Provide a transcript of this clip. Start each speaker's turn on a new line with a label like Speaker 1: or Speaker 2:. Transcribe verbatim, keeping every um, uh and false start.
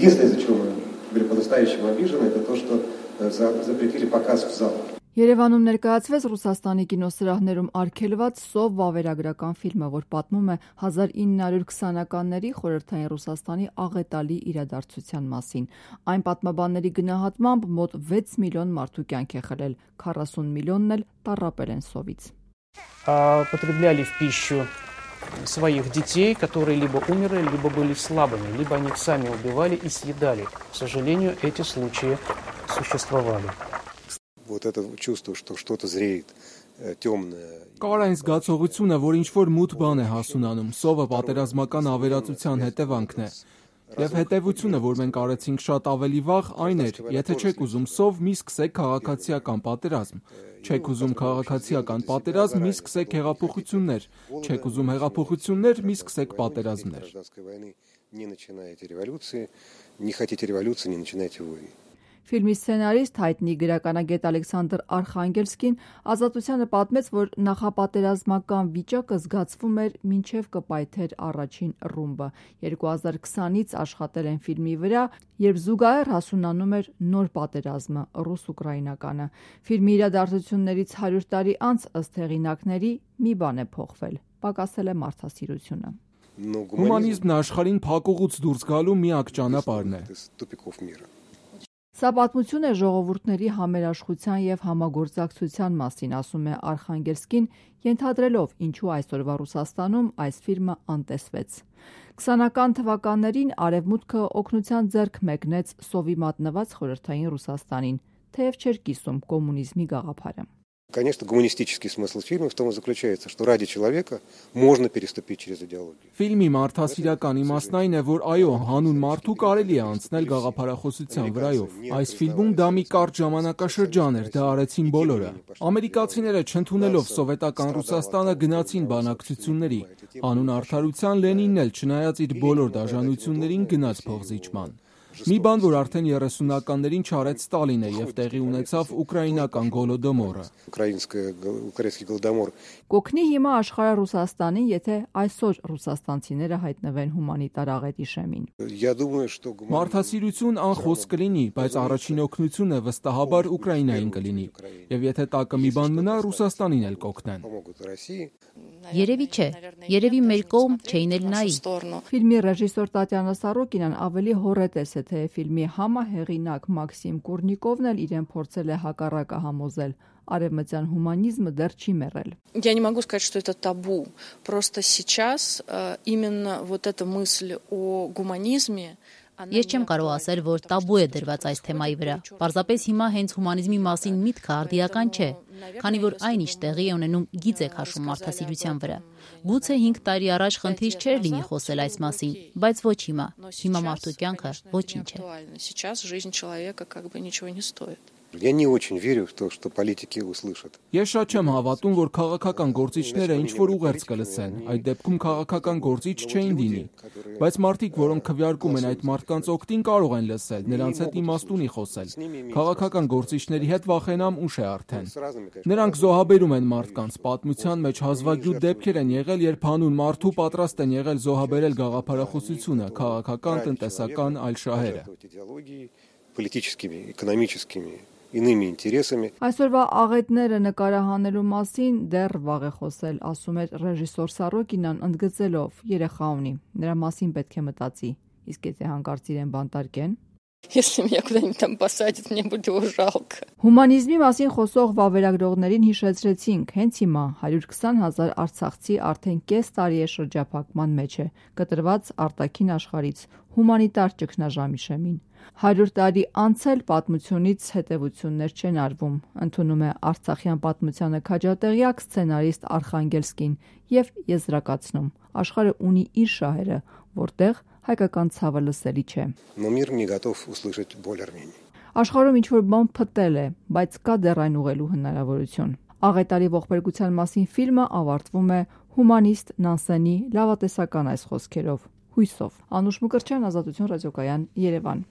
Speaker 1: Единственное, из-за чего мы были по-настоящему обижены, это то, что запретили показ в залах.
Speaker 2: Երևանում ներկայացվեց Ռուսաստանի կինոսրահներում արգելված «Սով» վավերագրական ֆիլմը, որ պատմում է հազար ինը հարյուր քսանականների խորհրդային Ռուսաստանի աղետալի իրադարձության մասին։ Այն պատմաբանների գնահատմամբ մոտ վեց միլիոն մարդու կյանք է խլել, քառասուն միլիոնն էլ տառապել են սովից։
Speaker 3: Потребляли в пищу своих детей, которые либо умерли, либо были слабыми, либо они их сами убивали и съедали. К сожалению, эти случаи существовали.
Speaker 1: Вот это чувство, что что-то зреет темное.
Speaker 4: Կար այն զգացողությունը, որ ինչ-որ մութ բան է հասունանում, սովը պատերազմական ավերածության հետևանքն է։ Եվ հետևությունը, որ մենք արեցինք շատ ավելի վաղ, այն էր, եթե չեք ուզում սով, մի սկսեք քաղաքացիական պատերազմ։ Չեք ուզում քաղաքացիական պատերազմ, մի սկսեք հեղափոխություններ։ Չեք ուզում հեղափոխություններ, մի սկսեք պատերազմներ։
Speaker 2: Ֆիլմի սցենարիստ հայտնի գրականագետ Ալեքսանդր Արխանգելսկին Ազատությանը պատմեց, որ նախապատերազմական վիճակը զգացվում էր մինչև կպայթեր առաջին ռումբը։ երկու հազար քսանից աշխատել են ֆիլմի վրա, երբ զուգահեռ հասունանում էր նոր պատերազմը՝ ռուս-ուկրաինականը։ Ֆիլմի իրադարձություններից հարյուր տարի անց, ըստ հեղինակների, մի բան է փոխվել՝ պակասել է մարդասիրությունը։
Speaker 4: Հումանիզմն աշխարհին փակուղուց դուրս գալու միակ ճանապարհն է։
Speaker 2: Սա պատմություն է ժողովուրդների համերաշխության և համագործակցության մասին, ասում է Արխանգելսկին, ենթադրելով ինչու այսօրվա Ռուսաստանում այս ֆիլմը անտեսվեց։ Քսանական թվականներին Արևմուտքը օգնության ձեռք մեկնեց սովի մատնված խորհրդային Ռուսաստանին, թեև չէր կիսում կոմունիզմի գաղափարը։
Speaker 1: Конечно, гуманистический смысл фильма в том и заключается, что ради человека можно переступить через идеологию.
Speaker 4: Ֆիլմի մարդասիրական իմաստն այն է, որ այո, հանուն մարդու կարելի է անցնել գաղափարախոսության վրայով։ Այս ֆիլմում դա մի կարճ ժամանակաշրջան էր, դա արեցին բոլորը։ Ամերիկացիները չընդունելով սովետական Ռուսաստանը գնացին բանակցությունների։ Անուն արդարության Լենինն էլ չնայած իր բոլոր դաժանություններին գնաց փոխզիջման։ Մի բան, որ արդեն երեսունականներին չարեց Ստալինը և տեղի ունեցավ ուկրաինական գոլոդոմորը։
Speaker 2: Կօգնի հիմա աշխարհը Ռուսաստանին, եթե այսօր ռուսաստանցիները հայտնվեն հումանիտար աղետի շեմին։
Speaker 4: Մարդասիրություն անխոս կլինի, բայց առաջին օգնությունը վստահաբար Ուկրաինային կլինի։ Եվ եթե տակը մի բան մնա, Ռուսաստանին էլ կօգնեն։
Speaker 5: Երևի չէ, երևի մեր կողմ չէին էլ նայի։
Speaker 2: Ֆիլմի ռեժիսոր Տատյանա Սարոկինան ավելի հոռետես է, թե ֆիլմի համահեղինակ Մաքսիմ Կուրնիկովն էլ իրեն փորձել է հակառակը համոզել։ Արևմտյան հումանիզմը դեռ չի մեռել։
Speaker 6: Я не могу сказать, что это табу. Просто сейчас именно вот эта мысль о гуманизме.
Speaker 5: Ես չեմ կարող ասել, որ տաբու է դրված այս թեմայի վրա։ Պարզապես հիմա հենց հումանիզմի մասին միտքը արդիական չէ, քանի որ այն ինչ տեղի է ունենում գիծ է քաշում մարդասիրության վրա։ Գուցե հինգ տարի առաջ խնդիր չէր լինի խոսել այս մասին, բայց ոչ հիմա։ Հիմա մարդու կյանքը ոչինչ է։
Speaker 6: Сейчас жизнь человека как бы ничего не стоит.
Speaker 1: Я не очень верю в то, что политики услышат.
Speaker 4: Ես շատ չեմ հավատում, որ քաղաքական գործիչները ինչ-որ ուղերձ կլսեն, այդ դեպքում քաղաքական գործիչ չէին դինի, բայց մարդիկ, որոնք քվեարկում են այդ մարդկանց օգտին, կարող են լսել, նրանց հետ իմաստունի խոսել։ Քաղաքական գործիչների հետ վախենամ ուշ է արդեն։ Նրանք զոհաբերում են մարդկանց, պատմության մեջ հազվագյուտ դեպքեր են եղել, երբ հանուն մարդու պատրաստ են եղել զոհաբերել գաղափարախոսությունը, քաղաքական, տնտեսական այլ շահերը։
Speaker 1: Политическими, экономическими իными интересами.
Speaker 2: Այսօրվա աղետները նկարահանելու մասին դեռ վաղ է խոսել, ասում էր ռեժիսոր Սարոկինան, ընդգծելով՝ երեխա ունի, նրա մասին պետք է մտածի, իսկ եթե հանկարծ իրեն բանտարկեն։
Speaker 6: Если меня куда-нибудь там посадят, мне будет его жалко.
Speaker 2: Հումանիզմի մասին խոսող վավերագրողներին հիշեցրեցինք, հենց հիմա հարյուր քսան հազար արցախցի արդեն կես տարի է շրջափակման մեջ է, կտրված արտաքին աշխարհից, հումանիտար ճգնաժամի շեմին։ Հարյուր տարի անց էլ պատմությունից հետևություններ չեն արվում, ընդունում է արցախյան պատմությանը քաջատեղյակ սցենարիստ Արխանգելսկին և եզրակացնում. աշխարհը ունի իր շահերը, որտեղ հայկական ցավը լսելի չէ։ Աշխարհում ինչ-որ բան փտել է, բայց կա դեռ այն ուղղելու հնարավորություն։ Աղետալի ողբերգության մասին ֆիլմը ավարտվում է հումանիստ Նանսենի լավատեսական այս խոսքերով՝ հույսով։ Անուշ Մկրտչյան, Ազատություն ռադիոկայան, Երևան։